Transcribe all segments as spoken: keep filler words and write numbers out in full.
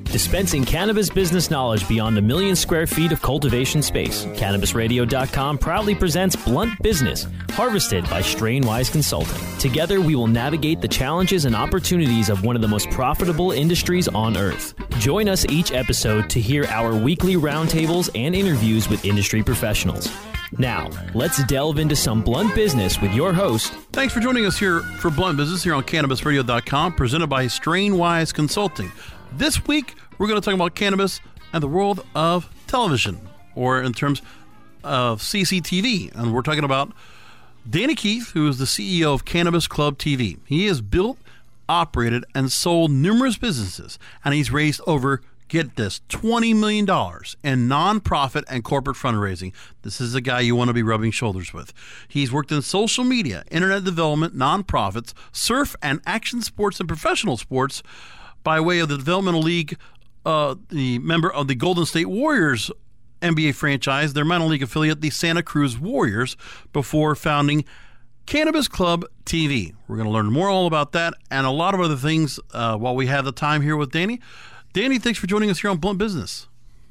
Dispensing cannabis business knowledge beyond a million square feet of cultivation space, Cannabis Radio dot com proudly presents Blunt Business, harvested by Strainwise Consulting. Together, we will navigate the challenges and opportunities of one of the most profitable industries on earth. Join us each episode to hear our weekly roundtables and interviews with industry professionals. Now, let's delve into some blunt business with your host. Thanks for joining us here for Blunt Business here on Cannabis Radio dot com, presented by Strainwise Consulting. This week, we're going to talk about cannabis and the world of television, or in terms of C C T V. And we're talking about Danny Keith, who is the C E O of Cannabis Club T V. He has built, operated, and sold numerous businesses, and he's raised over, get this, twenty million dollars in nonprofit and corporate fundraising. This is the guy you want to be rubbing shoulders with. He's worked in social media, internet development, nonprofits, surf and action sports, and professional sports by way of the Developmental League, uh, the member of the Golden State Warriors N B A franchise, their minor league affiliate, the Santa Cruz Warriors, before founding Cannabis Club T V. We're going to learn more all about that and a lot of other things uh, while we have the time here with Danny. Danny, thanks for joining us here on Blunt Business.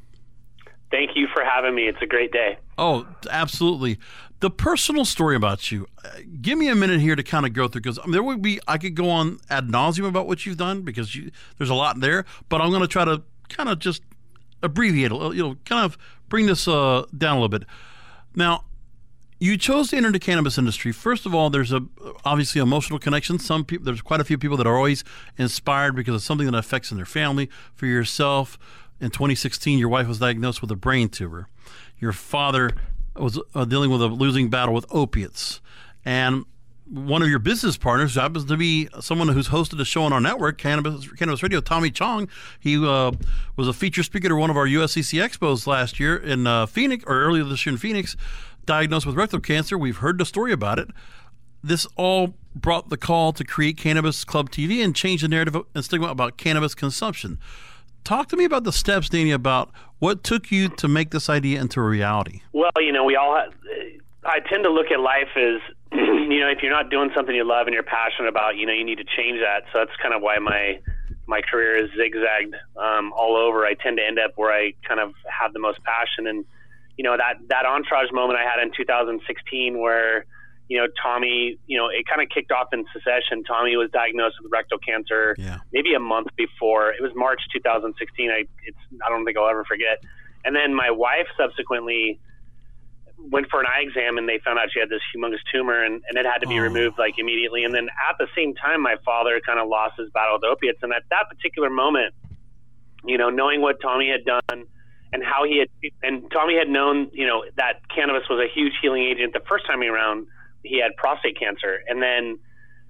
Thank you for having me. It's a great day. Oh, absolutely. The personal story about you, uh, give me a minute here to kind of go through, because I mean, there would be, I could go on ad nauseum about what you've done because you, there's a lot there, but I'm going to try to kind of just abbreviate, you know, kind of bring this uh, down a little bit. Now, you chose to enter the cannabis industry. First of all, there's a obviously emotional connection. Some people, there's quite a few people that are always inspired because of something that affects in their family. For yourself, in twenty sixteen, your wife was diagnosed with a brain tumor. Your father was uh, dealing with a losing battle with opiates, and one of your business partners happens to be someone who's hosted a show on our network, Cannabis Cannabis Radio, Tommy Chong. He uh, was a feature speaker to one of our U S C C Expos last year in uh, Phoenix, or earlier this year in Phoenix. Diagnosed with rectal cancer. We've heard the story about it. This all brought the call to create Cannabis Club T V and change the narrative and stigma about cannabis consumption. Talk to me about the steps, Danny, about what took you to make this idea into a reality. Well, you know, we all have, I tend to look at life as, you know, if you're not doing something you love and you're passionate about, you know, you need to change that. So that's kind of why my my career is zigzagged um, all over. I tend to end up where I kind of have the most passion. And you know, that, that entourage moment I had in two thousand sixteen where, you know, Tommy, you know, it kind of kicked off in succession. Tommy was diagnosed with rectal cancer yeah. maybe a month before. It was March two thousand sixteen. I, it's, I don't think I'll ever forget. And then my wife subsequently went for an eye exam and they found out she had this humongous tumor and, and it had to be oh. removed like immediately. And then at the same time, my father kind of lost his battle with opiates. And at that particular moment, you know, knowing what Tommy had done, and how he had, and Tommy had known, you know, that cannabis was a huge healing agent. The first time around, he had prostate cancer. And then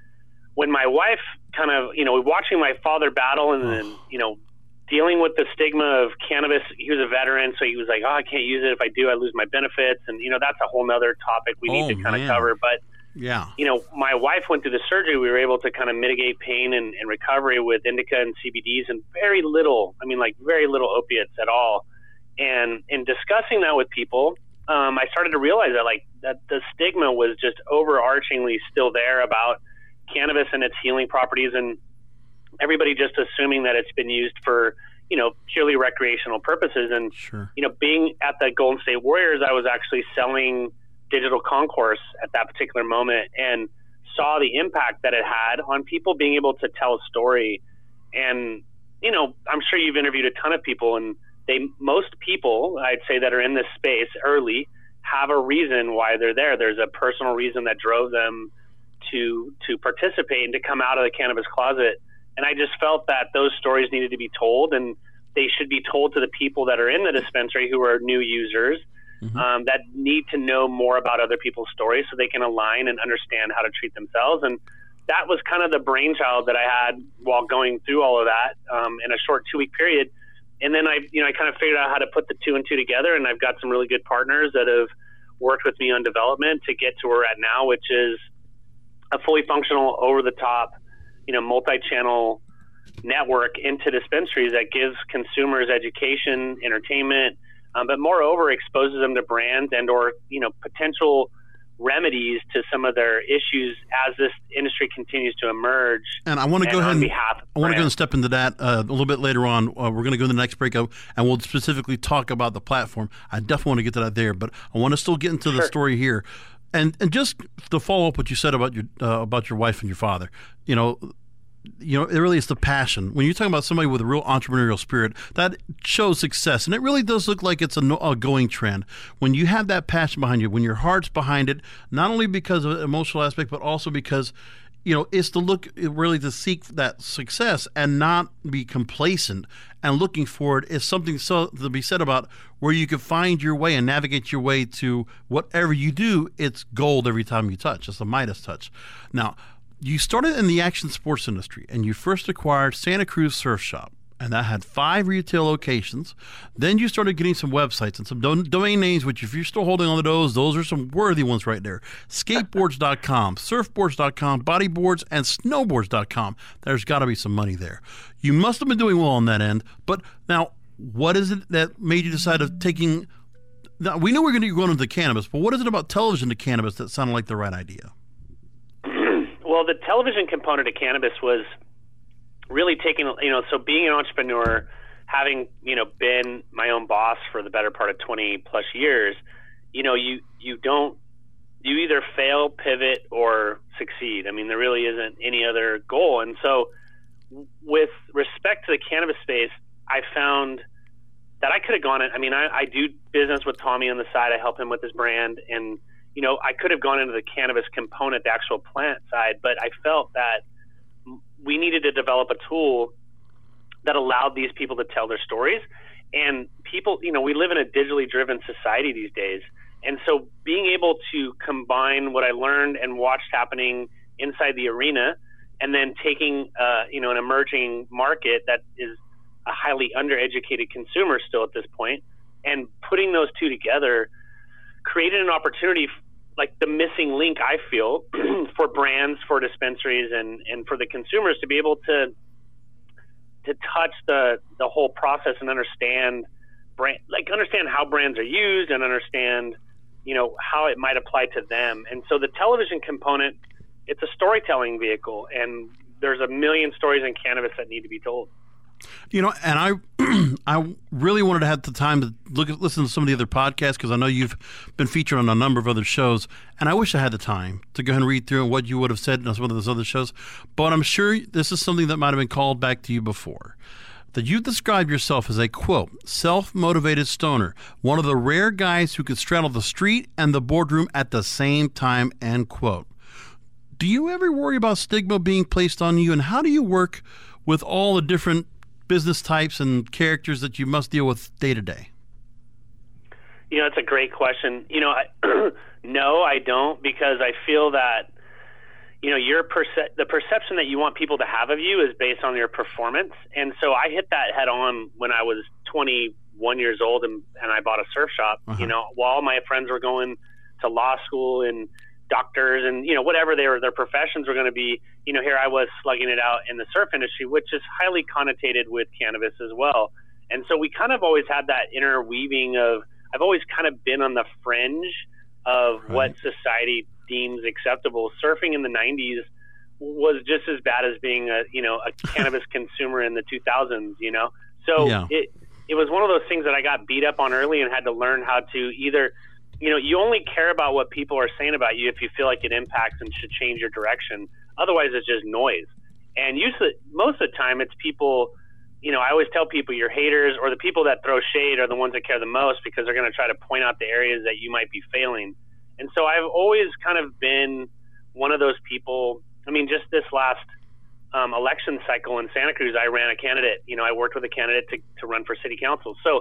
when my wife kind of, you know, watching my father battle and then, you know, dealing with the stigma of cannabis, he was a veteran. So he was like, oh, I can't use it. If I do, I lose my benefits. And, you know, that's a whole nother topic we need oh, to kind man. of cover. But, yeah, you know, my wife went through the surgery. We were able to kind of mitigate pain and, and recovery with indica and C B Ds and very little, I mean, like very little opiates at all. And in discussing that with people, um, I started to realize that like that the stigma was just overarchingly still there about cannabis and its healing properties, and everybody just assuming that it's been used for, you know, purely recreational purposes. And, sure. you know, being at the Golden State Warriors, I was actually selling digital concourse at that particular moment and saw the impact that it had on people being able to tell a story. And, you know, I'm sure you've interviewed a ton of people, and They most people, I'd say, that are in this space early have a reason why they're there. There's a personal reason that drove them to to participate and to come out of the cannabis closet. And I just felt that those stories needed to be told, and they should be told to the people that are in the dispensary who are new users, mm-hmm. um, that need to know more about other people's stories so they can align and understand how to treat themselves. And that was kind of the brainchild that I had while going through all of that um, in a short two-week period. And then I, you know, I kind of figured out how to put the two and two together, and I've got some really good partners that have worked with me on development to get to where we're at now, which is a fully functional, over-the-top, you know, multi-channel network into dispensaries that gives consumers education, entertainment, um, but moreover exposes them to brands and or, you know, potential remedies to some of their issues as this industry continues to emerge. And I want to go ahead and behalf I want to go and step into that uh, a little bit later on. Uh, we're going to go to the next break, and we'll specifically talk about the platform. I definitely want to get to that there, but I want to still get into the Sure. story here. And and just to follow up what you said about your uh, about your wife and your father, you know, you know, it really is the passion. When you're talking about somebody with a real entrepreneurial spirit, that shows success. And it really does look like it's a, no, a going trend. When you have that passion behind you, when your heart's behind it, not only because of the emotional aspect, but also because, you know, it's to look, really to seek that success and not be complacent and looking for it is something so to be said about where you can find your way and navigate your way to whatever you do. It's gold every time you touch. It's a Midas touch. Now, you started in the action sports industry, and you first acquired Santa Cruz Surf Shop, and that had five retail locations. Then you started getting some websites and some do- domain names, which if you're still holding on to those, those are some worthy ones right there. Skateboards dot com, surfboards dot com, bodyboards, and snowboards dot com. There's got to be some money there. You must have been doing well on that end, but now what is it that made you decide of taking – now we knew we were going to go into cannabis, but what is it about television to cannabis that sounded like the right idea? Well, the television component of cannabis was really taking, you know, so being an entrepreneur, having, you know, been my own boss for the better part of twenty plus years, you know, you, you don't, you either fail, pivot, or succeed. I mean, there really isn't any other goal. And so with respect to the cannabis space, I found that I could have gone in, I mean, I, I do business with Tommy on the side. I help him with his brand, and you know, I could have gone into the cannabis component, the actual plant side, but I felt that we needed to develop a tool that allowed these people to tell their stories. And people, you know, we live in a digitally driven society these days. And so being able to combine what I learned and watched happening inside the arena, and then taking, uh, you know, an emerging market that is a highly undereducated consumer still at this point, and putting those two together created an opportunity, like the missing link, I feel, for brands, for dispensaries, and, and for the consumers to be able to to touch the the whole process and understand brand, like understand how brands are used and understand, you know, how it might apply to them. And so the television component, it's a storytelling vehicle, and there's a million stories in cannabis that need to be told. You know, and I I really wanted to have the time to look at, listen to some of the other podcasts, because I know you've been featured on a number of other shows, and I wish I had the time to go ahead and read through what you would have said on some of those other shows. But I'm sure this is something that might have been called back to you before. That you described yourself as a, quote, self-motivated stoner, one of the rare guys who could straddle the street and the boardroom at the same time, end quote. Do you ever worry about stigma being placed on you, and how do you work with all the different business types and characters that you must deal with day to day? You know, it's a great question. You know, I, no, I don't, because I feel that, you know, your perce- the perception that you want people to have of you is based on your performance. And so I hit that head on when I was twenty-one years old and, and I bought a surf shop. Uh-huh. You know, while my friends were going to law school and doctors and, you know, whatever they were, their professions were going to be, you know, here I was slugging it out in the surf industry, which is highly connotated with cannabis as well. And so we kind of always had that interweaving of, I've always kind of been on the fringe of right. what society deems acceptable. Surfing in the nineties was just as bad as being a, you know, a cannabis consumer in the two thousands, you know? So yeah. it, it was one of those things that I got beat up on early and had to learn how to either, you know, you only care about what people are saying about you if you feel like it impacts and should change your direction. Otherwise, it's just noise. And usually, most of the time, it's people, you know, I always tell people your haters or the people that throw shade are the ones that care the most, because they're going to try to point out the areas that you might be failing. And so I've always kind of been one of those people. I mean, just this last um, election cycle in Santa Cruz, I ran a candidate. You know, I worked with a candidate to, to run for city council. So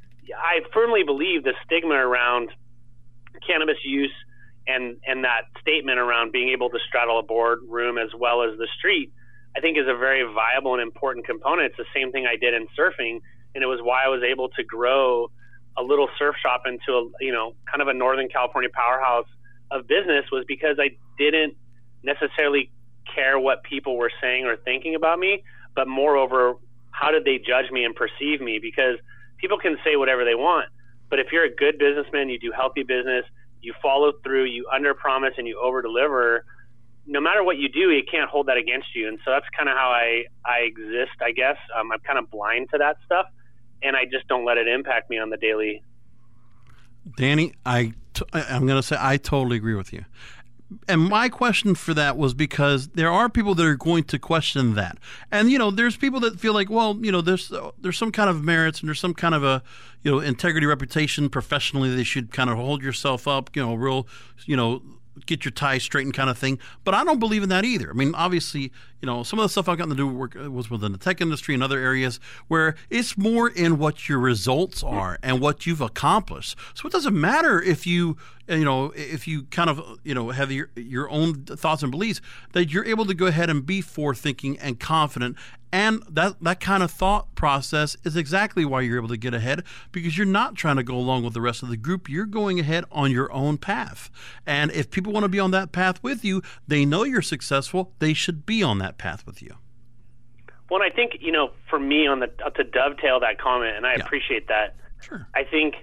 I firmly believe the stigma around cannabis use and and that statement around being able to straddle a boardroom as well as the street, I think is a very viable and important component. It's the same thing I did in surfing, and it was why I was able to grow a little surf shop into a, you know, kind of a Northern California powerhouse of business, was because I didn't necessarily care what people were saying or thinking about me, but moreover, how did they judge me and perceive me? Because people can say whatever they want, but if you're a good businessman, you do healthy business, you follow through, you under-promise, and you over-deliver, no matter what you do, you can't hold that against you. And so that's kind of how I, I exist, I guess. Um, I'm kind of blind to that stuff, and I just don't let it impact me on the daily. Danny, I t- I'm going to say I totally agree with you. And my question for that was because there are people that are going to question that. And, you know, there's people that feel like, well, you know, there's there's some kind of merits and there's some kind of a, you know, integrity, reputation, professionally, they should kind of hold yourself up, you know, real, you know, get your tie straightened kind of thing. But I don't believe in that either. I mean, obviously, you know, some of the stuff I've gotten to do work was within the tech industry and other areas where it's more in what your results are and what you've accomplished. So it doesn't matter if you, you know, if you kind of, you know, have your, your own thoughts and beliefs, that you're able to go ahead and be forward-thinking and confident. And that, that kind of thought process is exactly why you're able to get ahead, because you're not trying to go along with the rest of the group. You're going ahead on your own path. And if people want to be on that path with you, they know you're successful. They should be on that path with you. Well, and I think, you know, for me, on the to dovetail that comment, and I Yeah. appreciate that, Sure. I think,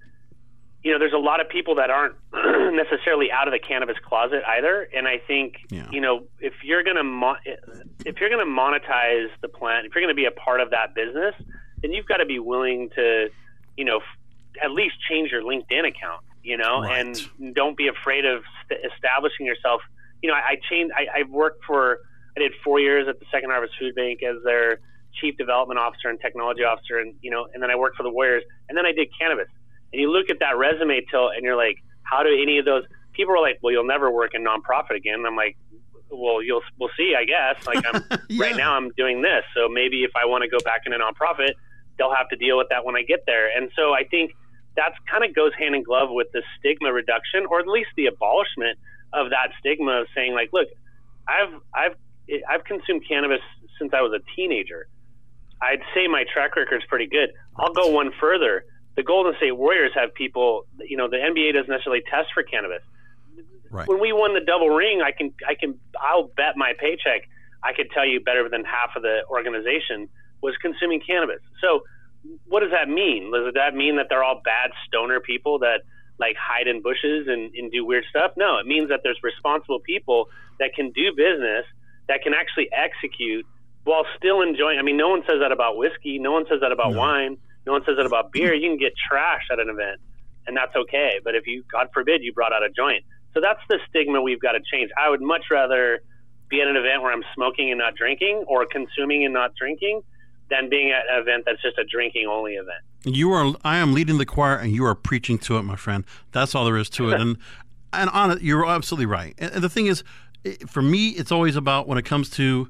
you know, there's a lot of people that aren't necessarily out of the cannabis closet either. And I think, Yeah. you know, if you're going to mo- if you're going to monetize the plant, if you're going to be a part of that business, then you've got to be willing to, you know, f- at least change your LinkedIn account, you know, Right. and don't be afraid of st- establishing yourself. You know, I, I changed, I, I worked for, I did four years at the Second Harvest Food Bank as their chief development officer and technology officer. And, you know, and then I worked for the Warriors, and then I did cannabis. And you look at that resume, Till, and you're like, how do any of those people are like, well, you'll never work in nonprofit again. And I'm like, well, you'll, we'll see, I guess. Like I'm Yeah. right now I'm doing this. So maybe if I want to go back into nonprofit, they'll have to deal with that when I get there. And so I think that's kind of goes hand in glove with the stigma reduction, or at least the abolishment of that stigma of saying like, look, I've, I've, I've consumed cannabis since I was a teenager. I'd say my track record is pretty good. I'll go one further. The Golden State Warriors have people, you know, the N B A doesn't necessarily test for cannabis. Right. When we won the double ring, I can, I can, I'll bet my paycheck, I could tell you better than half of the organization was consuming cannabis. So what does that mean? Does that mean that they're all bad stoner people that like hide in bushes and, and do weird stuff? No, it means that there's responsible people that can do business, that can actually execute while still enjoying. I mean, no one says that about whiskey. No one says that about No. wine. No one says that about beer. You can get trashed at an event, and that's okay. But if you, God forbid, you brought out a joint. So that's the stigma we've got to change. I would much rather be at an event where I'm smoking and not drinking, or consuming and not drinking, than being at an event that's just a drinking-only event. You are. I am leading the choir, and you are preaching to it, my friend. That's all there is to it. And and on it, you're absolutely right. And, and the thing is, it, for me, it's always about when it comes to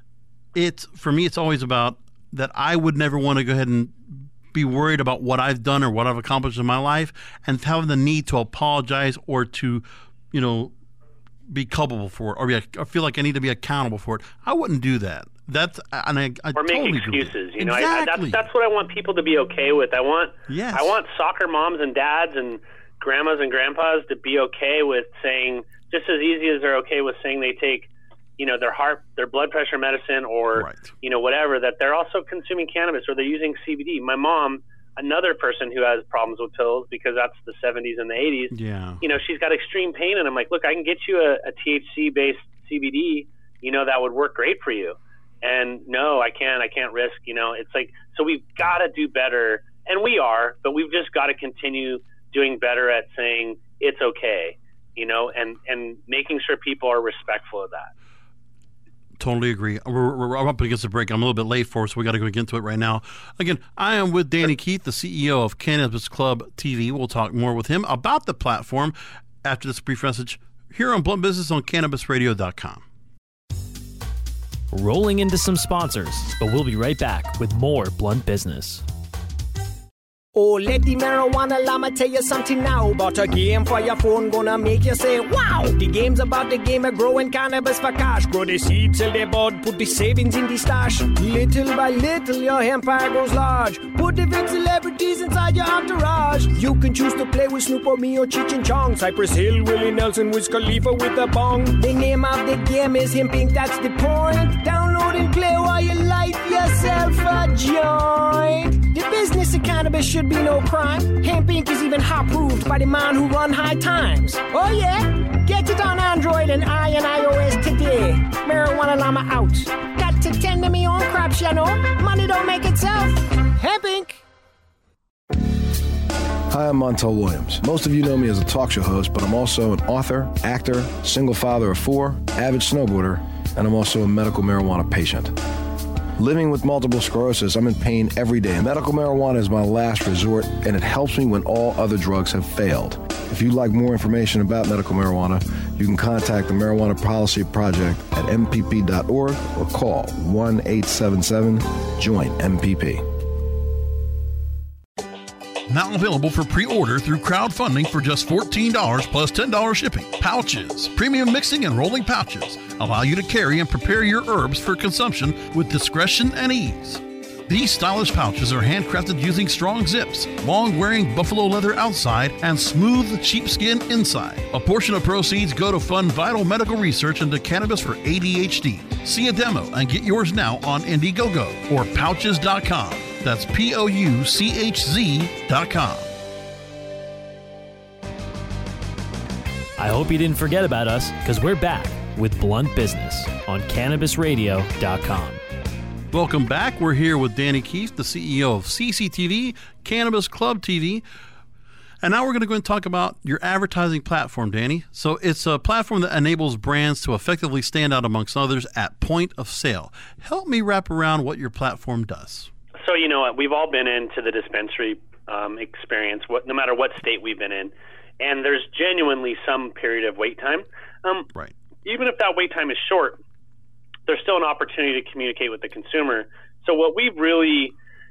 it. For me, it's always about that I would never want to go ahead and be worried about what I've done or what I've accomplished in my life, and having the need to apologize or to, you know, be culpable for it, or, be, or feel like I need to be accountable for it. I wouldn't do that. That's and I, I or make totally agree with excuses. that. You know, exactly. I, I, that's that's what I want people to be okay with. I want Yes. I want soccer moms and dads and grandmas and grandpas to be okay with saying, just as easy as they're okay with saying they take, you know, their heart, their blood pressure medicine, or Right. you know, whatever, that they're also consuming cannabis, or they're using C B D. My mom, another person who has problems with pills because that's the seventies and the eighties. Yeah. You know, she's got extreme pain, and I'm like, look, I can get you a, a T H C-based C B D, you know, that would work great for you. And no, I can't, I can't risk, you know, it's like, so we've got to do better, and we are, but we've just got to continue doing better at saying it's okay, you know, and, and making sure people are respectful of that. Totally agree. We're, we're up against the break. I'm a little bit late for us. So we got to go get into it right now. Again, I am with Danny Keith, the C E O of Cannabis Club T V. We'll talk more with him about the platform after this brief message here on Blunt Business on Cannabis Radio dot com. Rolling into some sponsors, but we'll be right back with more Blunt Business. Oh, let the marijuana llama tell you something now about a game for your phone gonna make you say, wow! The game's about the game of growing cannabis for cash. Grow the seed, sell the bud, put the savings in the stash. Little by little, your empire grows large. Put the big celebrities inside your entourage. You can choose to play with Snoop or me or Cheech and Chong, Cypress Hill, Willie Nelson, Wiz Khalifa with a bong. The name of the game is Hemp Inc, that's the point. Download and play while you light yourself a joint. The business of cannabis cannabis should be no crime. Hemp Incorporated is even hot-proofed by the man who run High Times. Oh yeah? Get it on Android and I and iOS today. Marijuana Llama out. Got to tend to me own crops, you know. Money don't make itself. Hemp Incorporated. Hi, I'm Montel Williams. Most of you know me as a talk show host, but I'm also an author, actor, single father of four, avid snowboarder, and I'm also a medical marijuana patient. Living with multiple sclerosis, I'm in pain every day. Medical marijuana is my last resort, and it helps me when all other drugs have failed. If you'd like more information about medical marijuana, you can contact the Marijuana Policy Project at m p p dot org or call one eight seven seven join M P P. Now available for pre-order through crowdfunding for just fourteen dollars plus ten dollars shipping. Pouches, premium mixing and rolling pouches, allow you to carry and prepare your herbs for consumption with discretion and ease. These stylish pouches are handcrafted using strong zips, long-wearing buffalo leather outside, and smooth sheepskin inside. A portion of proceeds go to fund vital medical research into cannabis for A D H D. See a demo and get yours now on Indiegogo or pouches dot com. That's P O U C H Z dot com. I hope you didn't forget about us, because we're back with Blunt Business on Cannabis Radio dot com. Welcome back. We're here with Danny Keith, the C E O of C C T V, Cannabis Club T V. And now we're going to go and talk about your advertising platform, Danny. So it's a platform that enables brands to effectively stand out amongst others at point of sale. Help me wrap around what your platform does. So, you know, we've all been into the dispensary um, experience, what, no matter what state we've been in, and there's genuinely some period of wait time. Um, right. Even if that wait time is short, there's still an opportunity to communicate with the consumer. So what we've really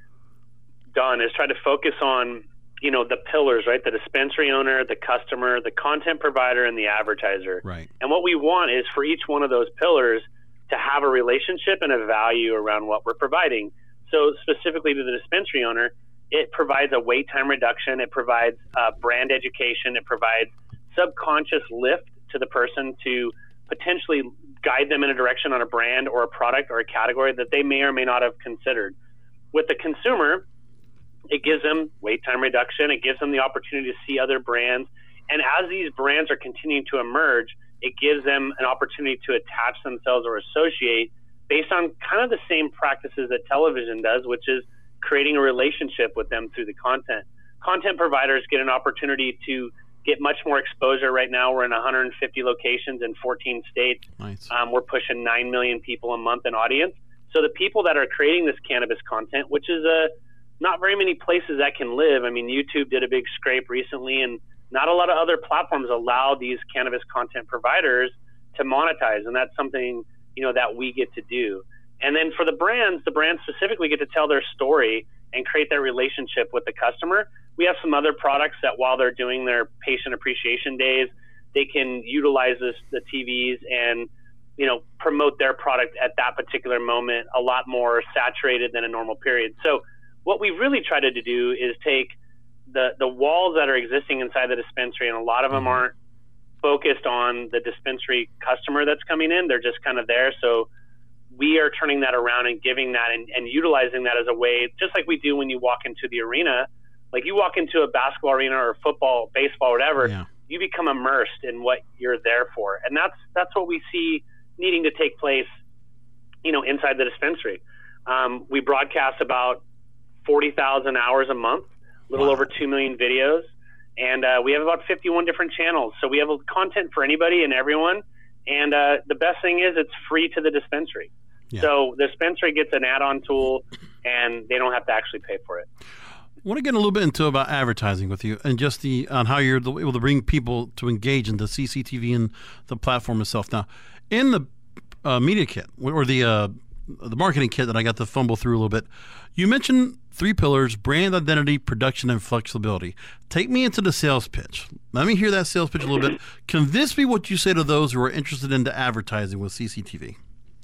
done is try to focus on, you know, the pillars, right? The dispensary owner, the customer, the content provider, and the advertiser. Right. And what we want is for each one of those pillars to have a relationship and a value around what we're providing. So specifically to the dispensary owner, it provides a wait time reduction. It provides uh, brand education. It provides subconscious lift to the person to potentially guide them in a direction on a brand or a product or a category that they may or may not have considered. With the consumer, it gives them wait time reduction. It gives them the opportunity to see other brands. And as these brands are continuing to emerge, it gives them an opportunity to attach themselves or associate based on kind of the same practices that television does, which is creating a relationship with them through the content. Content providers get an opportunity to get much more exposure. Right now, we're in one hundred fifty locations in fourteen states. Nice. Um, we're pushing nine million people a month in audience. So the people that are creating this cannabis content, which is a, not very many places that can live. I mean, YouTube did a big scrape recently, and not a lot of other platforms allow these cannabis content providers to monetize, and that's something, you know, that we get to do. And then for the brands, the brands specifically get to tell their story and create that relationship with the customer. We have some other products that while they're doing their patient appreciation days, they can utilize this, the T Vs and, you know, promote their product at that particular moment a lot more saturated than a normal period. So what we really try to do is take the, the walls that are existing inside the dispensary, and a lot of them aren't focused on the dispensary customer that's coming in. They're just kind of there. So we are turning that around and giving that and, and utilizing that as a way, just like we do when you walk into the arena. Like you walk into a basketball arena or football, baseball, whatever, yeah. You become immersed in what you're there for. And that's that's what we see needing to take place, you know, inside the dispensary. Um, we broadcast about forty thousand hours a month, a little wow. over two million videos. And uh, we have about fifty-one different channels. So we have content for anybody and everyone. And uh, the best thing is it's free to the dispensary. Yeah. So the dispensary gets an add-on tool, and they don't have to actually pay for it. I want to get a little bit into about advertising with you and just the on how you're able to bring people to engage in the C C T V and the platform itself. Now, in the uh, media kit or the uh, the marketing kit that I got to fumble through a little bit, you mentioned three pillars: brand identity, production, and flexibility. Take me into the sales pitch. Let me hear that sales pitch a little bit. Convince me what you say to those who are interested into advertising with C C T V.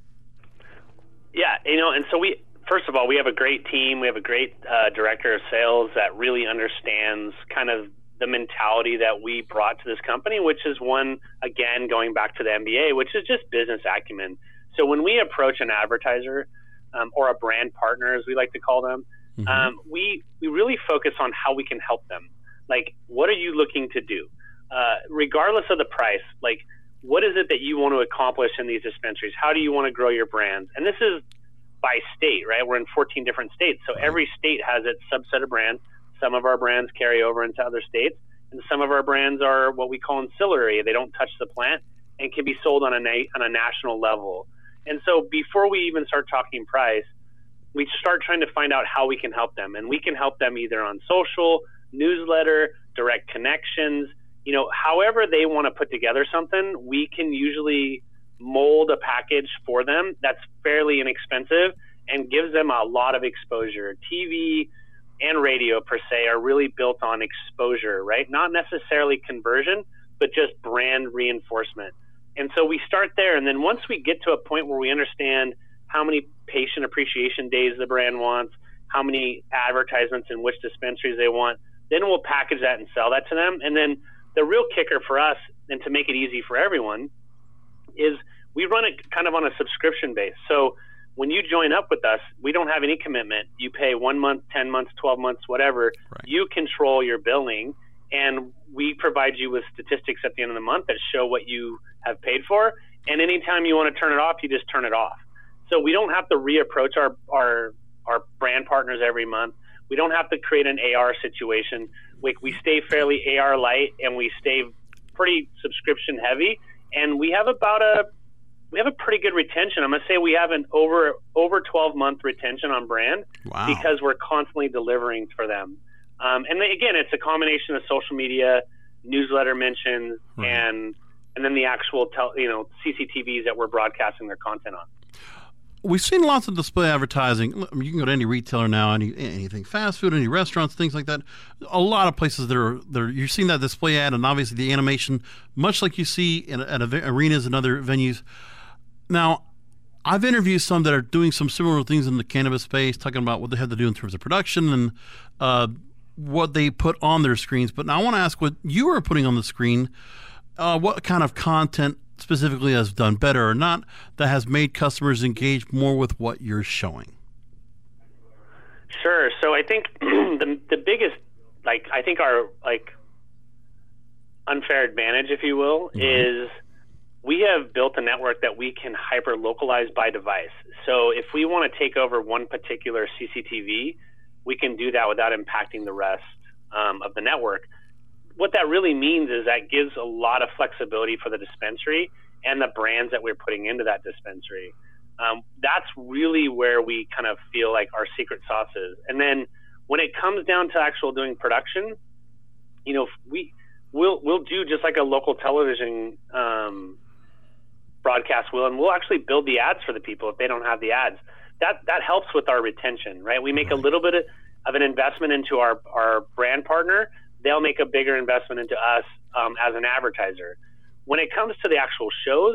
Yeah, you know, and so we. First of all, we have a great team. We have a great uh, director of sales that really understands kind of the mentality that we brought to this company, which is one, again, going back to the M B A, which is just business acumen. So when we approach an advertiser um, or a brand partner, as we like to call them, mm-hmm. um, we we really focus on how we can help them. Like, what are you looking to do? Uh, regardless of the price, like, what is it that you want to accomplish in these dispensaries? How do you want to grow your brands? And this is by state, right? We're in fourteen different states. So right. every state has its subset of brands. Some of our brands carry over into other states, and some of our brands are what we call ancillary. They don't touch the plant and can be sold on a na- on a national level. And so before we even start talking price, we start trying to find out how we can help them. And we can help them either on social, newsletter, direct connections, you know, however they want to put together something, we can usually mold a package for them that's fairly inexpensive and gives them a lot of exposure. T V and radio per se are really built on exposure, right? Not necessarily conversion, but just brand reinforcement. And so we start there. And then once we get to a point where we understand how many patient appreciation days the brand wants, how many advertisements in which dispensaries they want, then we'll package that and sell that to them. And then the real kicker for us, and to make it easy for everyone, is we run it kind of on a subscription base. So when you join up with us, we don't have any commitment. You pay one month, ten months, twelve months, whatever. Right. You control your billing, and we provide you with statistics at the end of the month that show what you have paid for. And anytime you want to turn it off, you just turn it off. So we don't have to reapproach our, our, our brand partners every month. We don't have to create an A R situation. We, we stay fairly A R light, and we stay pretty subscription heavy. And we have about a we have a pretty good retention. I'm gonna say we have an over over twelve month retention on brand. Wow. Because we're constantly delivering for them. Um, and then, again, it's a combination of social media, newsletter mentions, right. and and then the actual tel, you know C C T Vs that we're broadcasting their content on. We've seen lots of display advertising. I mean, you can go to any retailer now, any anything fast food, any restaurants, things like that. A lot of places that are there. You're seeing that display ad, and obviously the animation, much like you see in at arenas and other venues. Now, I've interviewed some that are doing some similar things in the cannabis space, talking about what they have to do in terms of production and uh, what they put on their screens. But now I want to ask what you are putting on the screen. Uh, what kind of content specifically has done better or not that has made customers engage more with what you're showing? Sure. So I think the the biggest, like, I think our, like, unfair advantage, if you will, mm-hmm. is we have built a network that we can hyper localize by device. So if we want to take over one particular C C T V, we can do that without impacting the rest um, of the network. What that really means is that gives a lot of flexibility for the dispensary and the brands that we're putting into that dispensary. Um, that's really where we kind of feel like our secret sauce is. And then when it comes down to actual doing production, you know, we we'll we'll do just like a local television um, broadcast will, and we'll actually build the ads for the people if they don't have the ads. That that helps with our retention, right? We make a little bit of, of an investment into our our brand partner. They'll make a bigger investment into us um, as an advertiser. When it comes to the actual shows,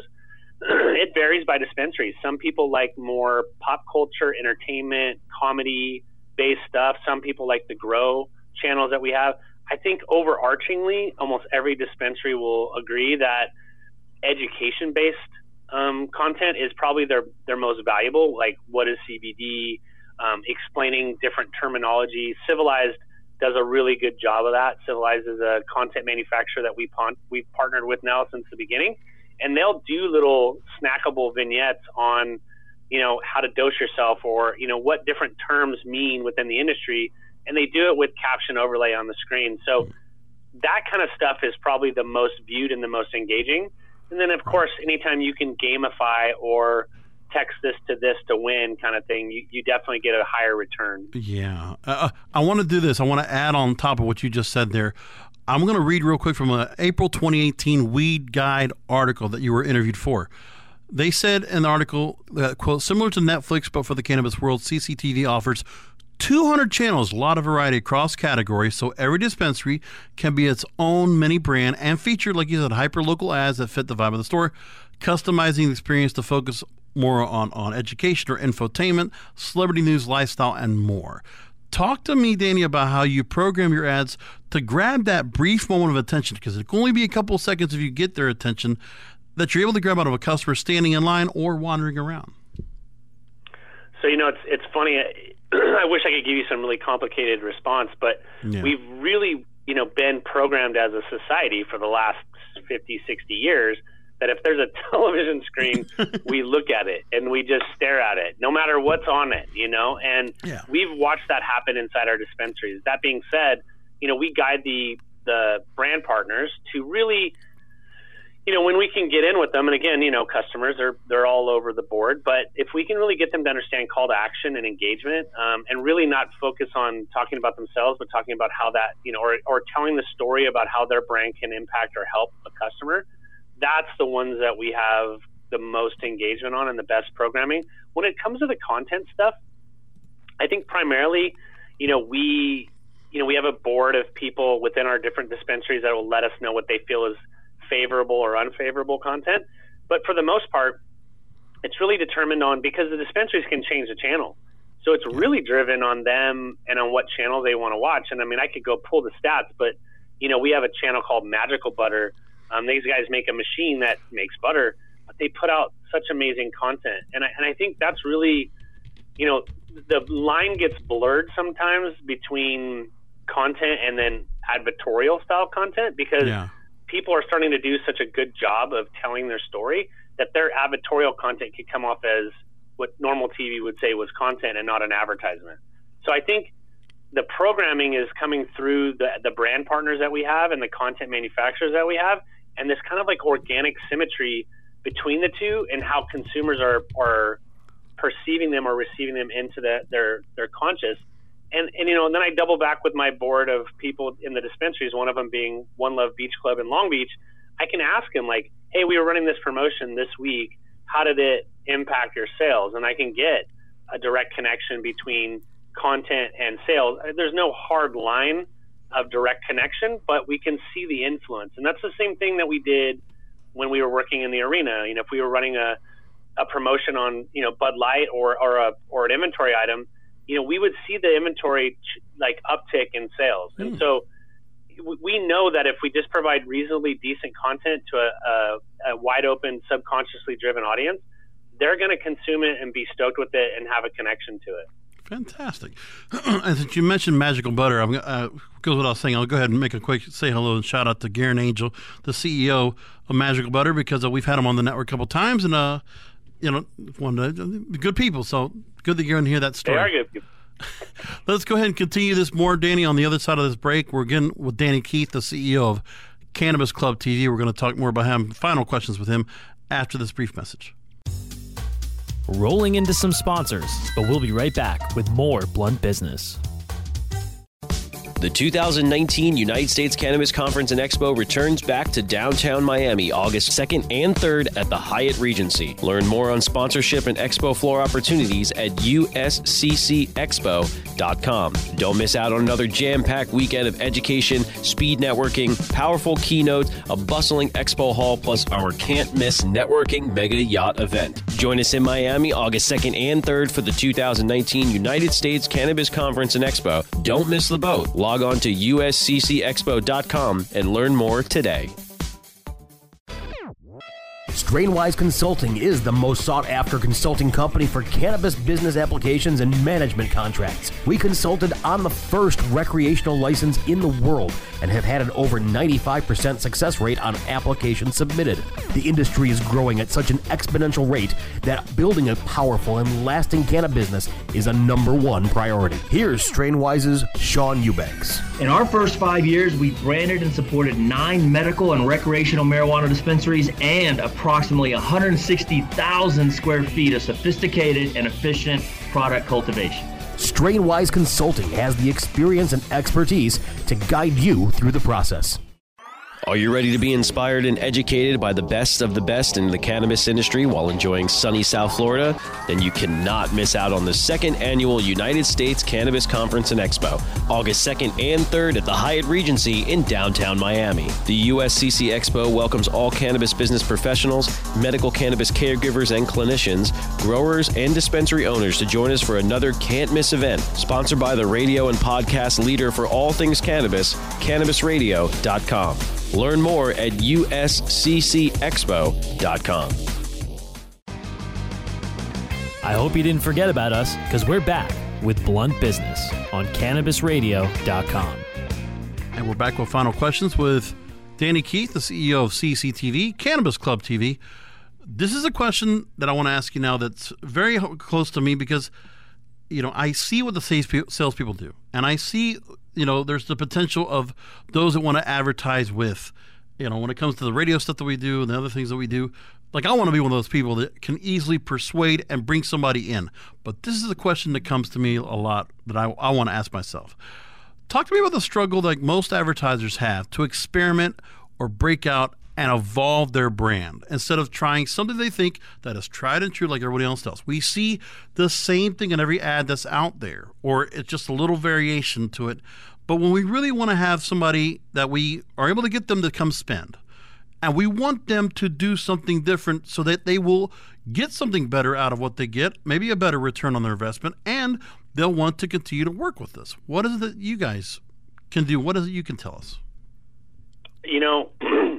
it varies by dispensary. Some people like more pop culture, entertainment, comedy-based stuff. Some people like the grow channels that we have. I think overarchingly, almost every dispensary will agree that education-based um, content is probably their, their most valuable, like what is C B D, um, explaining different terminology. Civilized does a really good job of that. Civilized is a content manufacturer that we pon- we've partnered with now since the beginning, and they'll do little snackable vignettes on, you know, how to dose yourself, or, you know, what different terms mean within the industry, and they do it with caption overlay on the screen. So that kind of stuff is probably the most viewed and the most engaging. And then, of course, anytime you can gamify or text this to this to win kind of thing, you, you definitely get a higher return. Yeah. Uh, I want to do this. I want to add on top of what you just said there. I'm going to read real quick from an April twenty eighteen Weed Guide article that you were interviewed for. They said in the article, uh, quote, similar to Netflix, but for the cannabis world, C C T V offers two hundred channels, a lot of variety across categories, so every dispensary can be its own mini brand and feature, like you said, hyper-local ads that fit the vibe of the store, customizing the experience to focus more on, on education or infotainment, celebrity news, lifestyle, and more. Talk to me, Danny, about how you program your ads to grab that brief moment of attention, because it can only be a couple of seconds if you get their attention, that you're able to grab out of a customer standing in line or wandering around. So So, you know, it's it's funny. I wish I could give you some really complicated response, but yeah. we've really, you know, been programmed as a society for the last fifty, sixty years that if there's a television screen, we look at it and we just stare at it, no matter what's on it, you know? And yeah. we've watched that happen inside our dispensaries. That being said, you know, we guide the the brand partners to really, you know, when we can get in with them, and again, you know, customers are they're all over the board, but if we can really get them to understand call to action and engagement, um, and really not focus on talking about themselves, but talking about how that, you know, or, or telling the story about how their brand can impact or help a customer, that's the ones that we have the most engagement on and the best programming. When it comes to the content stuff, I think primarily, you know, we, you know, we have a board of people within our different dispensaries that will let us know what they feel is favorable or unfavorable content. But for the most part, it's really determined on, because the dispensaries can change the channel. So it's really driven on them and on what channel they want to watch. And I mean, I could go pull the stats, but, you know, we have a channel called Magical Butter. Um, these guys make a machine that makes butter, but they put out such amazing content. And I, and I think that's really, you know, the line gets blurred sometimes between content and then advertorial style content, because yeah. people are starting to do such a good job of telling their story that their advertorial content could come off as what normal T V would say was content and not an advertisement. So I think the programming is coming through the, the brand partners that we have and the content manufacturers that we have, and this kind of like organic symmetry between the two and how consumers are, are perceiving them or receiving them into the, their, their conscious. And, and, you know, and then I double back with my board of people in the dispensaries, one of them being One Love Beach Club in Long Beach. I can ask them like, hey, we were running this promotion this week. How did it impact your sales? And I can get a direct connection between content and sales. There's no hard line of direct connection, but we can see the influence. And that's the same thing that we did when we were working in the arena. You know, if we were running a, a promotion on, you know, Bud Light or, or a, or an inventory item, you know, we would see the inventory like uptick in sales. Mm. And so we know that if we just provide reasonably decent content to a, a, a wide open, subconsciously driven audience, they're going to consume it and be stoked with it and have a connection to it. Fantastic. And since you mentioned Magical Butter, I'm uh, goes what I was saying. I'll go ahead and make a quick say hello and shout out to Garen Angel, the C E O of Magical Butter, because uh, we've had him on the network a couple times, and uh, you know, one uh, good people. So good that you're going to hear that story. They are good people. Let's go ahead and continue this more, Danny. On the other side of this break, we're again with Danny Keith, the C E O of Cannabis Club T V. We're going to talk more about him. Final questions with him after this brief message. Rolling into some sponsors, but we'll be right back with more Blunt Business. The two thousand nineteen United States Cannabis Conference and Expo returns back to downtown Miami August second and third at the Hyatt Regency. Learn more on sponsorship and expo floor opportunities at U S C C expo dot com. Don't miss out on another jam-packed weekend of education, speed networking, powerful keynotes, a bustling expo hall, plus our can't-miss networking mega yacht event. Join us in Miami August second and third for the two thousand nineteen United States Cannabis Conference and Expo. Don't miss the boat. Log on to U S C C expo dot com and learn more today. Strainwise Consulting is the most sought-after consulting company for cannabis business applications and management contracts. We consulted on the first recreational license in the world and have had an over ninety-five percent success rate on applications submitted. The industry is growing at such an exponential rate that building a powerful and lasting cannabis business is a number one priority. Here's Strainwise's Sean Eubanks. In our first five years, we branded and supported nine medical and recreational marijuana dispensaries and approximately one hundred sixty thousand square feet of sophisticated and efficient product cultivation. Strainwise Consulting has the experience and expertise to guide you through the process. Are you ready to be inspired and educated by the best of the best in the cannabis industry while enjoying sunny South Florida? Then you cannot miss out on the second annual United States Cannabis Conference and Expo, August second and third at the Hyatt Regency in downtown Miami. The U S C C Expo welcomes all cannabis business professionals, medical cannabis caregivers and clinicians, growers, and dispensary owners to join us for another can't-miss event, sponsored by the radio and podcast leader for all things cannabis, cannabis radio dot com. Learn more at U S C C expo dot com. I hope you didn't forget about us, because we're back with Blunt Business on Cannabis Radio dot com. And we're back with final questions with Danny Keith, the C E O of C C T V, Cannabis Club T V. This is a question that I want to ask you now that's very close to me because, you know, I see what the salespeople do. And I see, you know, there's the potential of those that want to advertise with, you know, when it comes to the radio stuff that we do and the other things that we do. Like, I want to be one of those people that can easily persuade and bring somebody in. But this is a question that comes to me a lot that I, I want to ask myself. Talk to me about the struggle that most advertisers have to experiment or break out and evolve their brand instead of trying something they think that is tried and true like everybody else does. We see the same thing in every ad that's out there, or it's just a little variation to it. But when we really want to have somebody that we are able to get them to come spend, and we want them to do something different so that they will get something better out of what they get, maybe a better return on their investment, and they'll want to continue to work with us. What is it that you guys can do? What is it you can tell us? You know,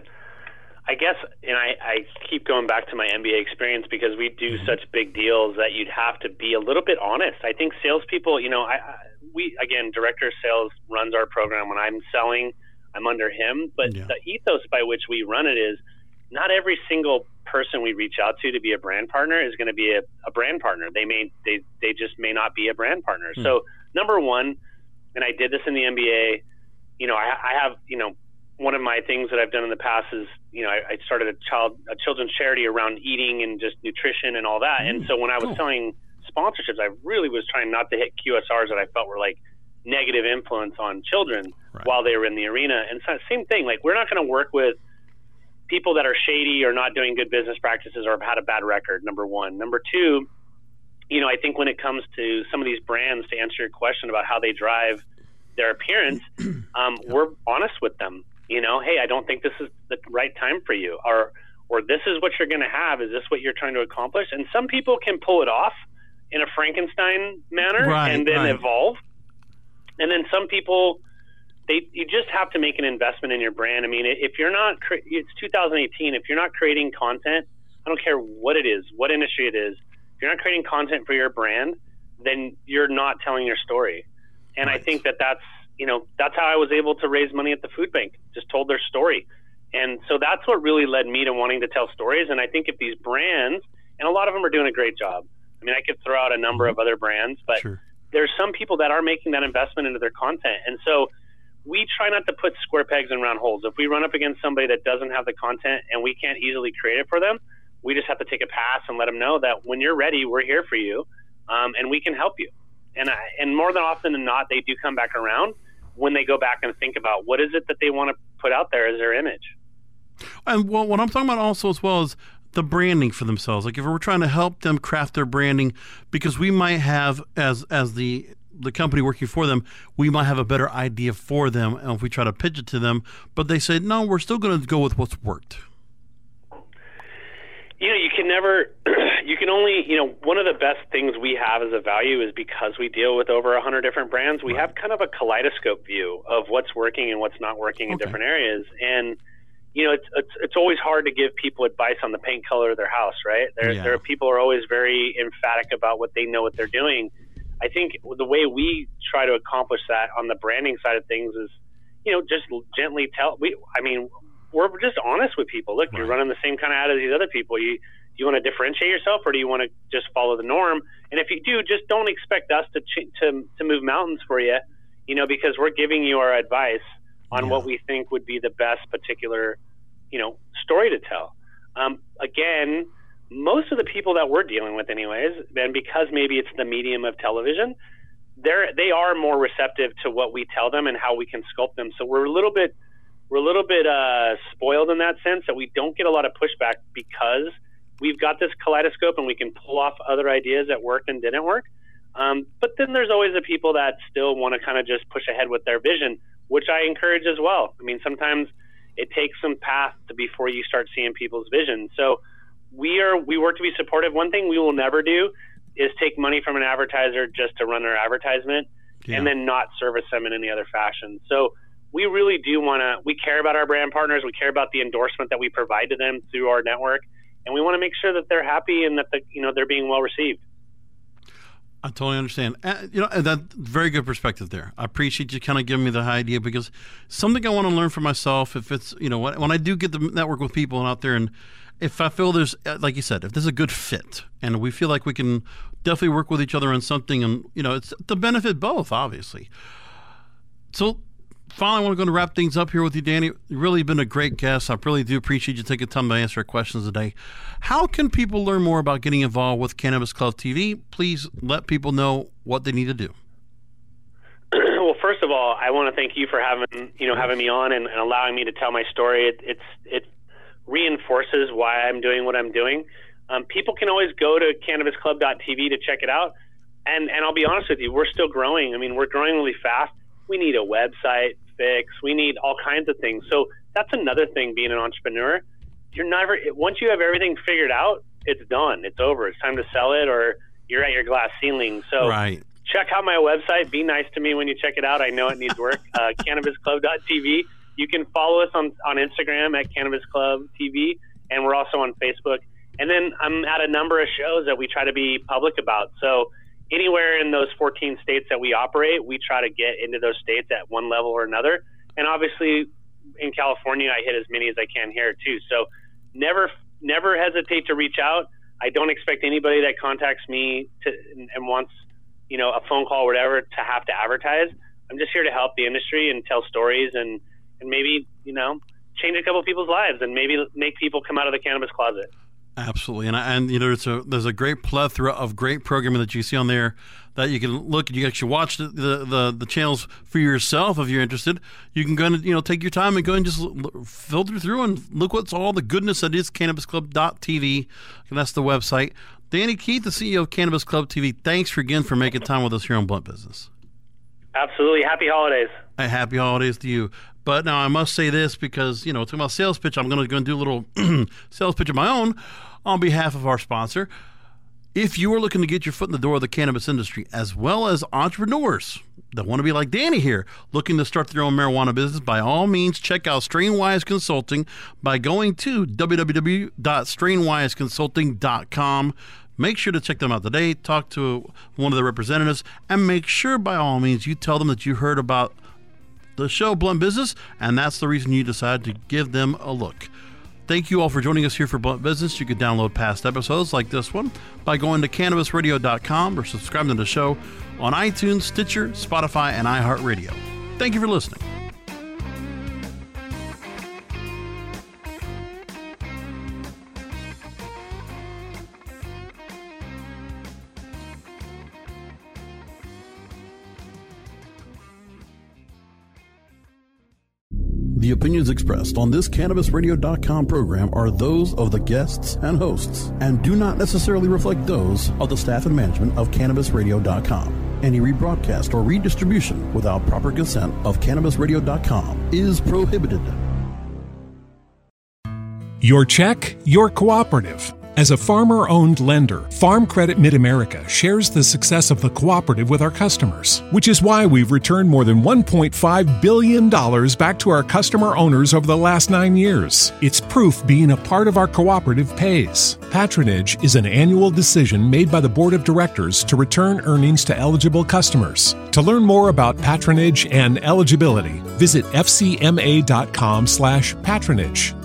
I guess, and I, I keep going back to my M B A experience because we do mm-hmm. such big deals that you'd have to be a little bit honest. I think salespeople, you know, I, I we, again, director of sales runs our program. When I'm selling, I'm under him. But yeah. the ethos by which we run it is not every single person we reach out to to be a brand partner is going to be a, a brand partner. They may, they, they just may not be a brand partner. Mm. So number one, and I did this in the M B A, you know, I, I have, you know, one of my things that I've done in the past is, you know, I, I started a child, a children's charity around eating and just nutrition and all that. Mm, and so when I was cool. selling sponsorships, I really was trying not to hit Q S Rs that I felt were like negative influence on children right. while they were in the arena. And so same thing, like we're not going to work with people that are shady or not doing good business practices or have had a bad record, number one. Number two, you know, I think when it comes to some of these brands, to answer your question about how they drive their appearance, um, yep. we're honest with them. You know, hey, I don't think this is the right time for you, or or this is what you're going to have. Is this what you're trying to accomplish? And some people can pull it off in a Frankenstein manner right, and then right. evolve. And then some people, they you just have to make an investment in your brand. I mean, if you're not, it's two thousand eighteen. If you're not creating content, I don't care what it is, what industry it is. If you're not creating content for your brand, then you're not telling your story. And right. I think that that's, you know, that's how I was able to raise money at the food bank, just told their story. And so that's what really led me to wanting to tell stories. And I think if these brands, and a lot of them are doing a great job. I mean, I could throw out a number of other brands, but sure. there's some people that are making that investment into their content. And so we try not to put square pegs in round holes. If we run up against somebody that doesn't have the content and we can't easily create it for them, we just have to take a pass and let them know that when you're ready, we're here for you, um, and we can help you. And, I, and more than often than not, they do come back around when they go back and think about what is it that they want to put out there as their image. And well, what I'm talking about also as well is the branding for themselves. Like if we're trying to help them craft their branding, because we might have, as as the the company working for them, we might have a better idea for them, and if we try to pitch it to them, but they say, no, we're still going to go with what's worked. You know, you can never, you can only, you know, one of the best things we have as a value is because we deal with over a hundred different brands, we right. have kind of a kaleidoscope view of what's working and what's not working okay. in different areas. And, you know, it's, it's, it's always hard to give people advice on the paint color of their house, right? There, yeah. there are people who are always very emphatic about what they know what they're doing. I think the way we try to accomplish that on the branding side of things is, you know, just gently tell, we, I mean, we're just honest with people. Look, right. you're running the same kind of ad as these other people. You, do you want to differentiate yourself, or do you want to just follow the norm? And if you do, just don't expect us to ch- to to move mountains for you, you know, because we're giving you our advice on yeah. what we think would be the best particular, you know, story to tell. Um, again, most of the people that we're dealing with, anyways, and because maybe it's the medium of television, they're they are more receptive to what we tell them and how we can sculpt them. So we're a little bit. We're a little bit uh, spoiled in that sense that we don't get a lot of pushback because we've got this kaleidoscope and we can pull off other ideas that worked and didn't work. Um, but then there's always the people that still want to kind of just push ahead with their vision, which I encourage as well. I mean, sometimes it takes some path to before you start seeing people's vision. So we are we work to be supportive. One thing we will never do is take money from an advertiser just to run their advertisement yeah. and then not service them in any other fashion. So we really do want to, we care about our brand partners. We care about the endorsement that we provide to them through our network. And we want to make sure that they're happy and that the, you know, they're being well received. I totally understand. Uh, you know, that's very good perspective there. I appreciate you kind of giving me the idea, because something I want to learn for myself. If it's, you know, when, when I do get to network with people out there, and if I feel there's, like you said, if there's a good fit and we feel like we can definitely work with each other on something, and, you know, it's to benefit both, obviously. So finally, I want to go to wrap things up here with you, Danny. You've really been a great guest. I really do appreciate you taking time to answer our questions today. How can people learn more about getting involved with Cannabis Club T V? Please let people know what they need to do. Well, first of all, I want to thank you for having you know having me on and, and allowing me to tell my story. It, it's it reinforces why I'm doing what I'm doing. Um, people can always go to cannabis club dot t v to check it out. And and I'll be honest with you, we're still growing. I mean, we're growing really fast. We need a website fix. We need all kinds of things. So that's another thing, being an entrepreneur. You're never, once you have everything figured out, it's done. It's over. It's time to sell it, or you're at your glass ceiling. So right. Check out my website. Be nice to me when you check it out. I know it needs work. uh, cannabis club dot t v. You can follow us on, on Instagram at Cannabis Club T V, and we're also on Facebook. And then I'm at a number of shows that we try to be public about. So anywhere in those fourteen states that we operate, we try to get into those states at one level or another. And obviously in California, I hit as many as I can here too. So never, never hesitate to reach out. I don't expect anybody that contacts me to and wants, you know, a phone call or whatever to have to advertise. I'm just here to help the industry and tell stories and, and maybe, you know, change a couple of people's lives and maybe make people come out of the cannabis closet. Absolutely, and and you know, it's a, there's a great plethora of great programming that you see on there that you can look. You can actually watch the, the, the, the channels for yourself if you're interested. You can go and, you know, take your time and go and just filter through and look what's all the goodness that is cannabis club dot t v, and that's the website. Danny Keith, the C E O of Cannabis Club T V. Thanks for again for making time with us here on Blunt Business. Absolutely, happy holidays. Hey, happy holidays to you. But now I must say this, because, you know, talking about sales pitch, I'm going to go and do a little sales pitch of my own on behalf of our sponsor. If you are looking to get your foot in the door of the cannabis industry, as well as entrepreneurs that want to be like Danny here, looking to start their own marijuana business, by all means, check out Strainwise Consulting by going to w w w dot strainwise consulting dot com. Make sure to check them out today. Talk to one of the representatives, and make sure, by all means, you tell them that you heard about the show Blunt Business, and that's the reason you decided to give them a look. Thank you all for joining us here for Blunt Business. You can download past episodes like this one by going to cannabis radio dot com or subscribing to the show on iTunes, Stitcher, Spotify, and iHeartRadio. Thank you for listening. The opinions expressed on this cannabis radio dot com program are those of the guests and hosts and do not necessarily reflect those of the staff and management of cannabis radio dot com. Any rebroadcast or redistribution without proper consent of cannabis radio dot com is prohibited. Your check, your cooperative. As a farmer-owned lender, Farm Credit Mid-America shares the success of the cooperative with our customers, which is why we've returned more than one point five billion dollars back to our customer owners over the last nine years. It's proof being a part of our cooperative pays. Patronage is an annual decision made by the Board of Directors to return earnings to eligible customers. To learn more about patronage and eligibility, visit f c m a dot com slash patronage.